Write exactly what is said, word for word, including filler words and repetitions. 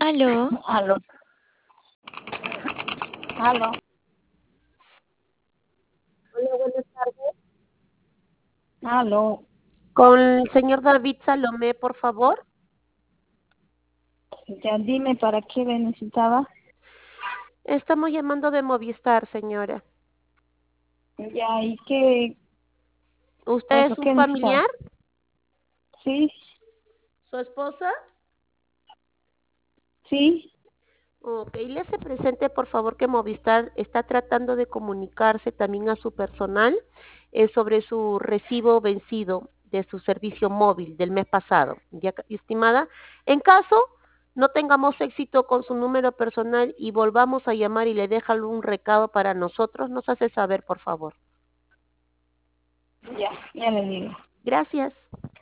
Aló, Aló, aló. Hola, buenas tardes. Aló. Con el señor David Salomé, por favor. Ya dime para qué me necesitaba. Estamos llamando de Movistar, señora. Ya, ¿y qué? ¿Usted Eso, es un ¿qué necesitaba? familiar? Sí, ¿Su esposa? sí, Ok, le hace presente, por favor, que Movistar está tratando de comunicarse también a su personal eh, sobre su recibo vencido de su servicio móvil del mes pasado. Ya, ca- estimada, en caso no tengamos éxito con su número personal y volvamos a llamar y le deja algún recado para nosotros, nos hace saber, por favor. ya, ya le digo. Gracias.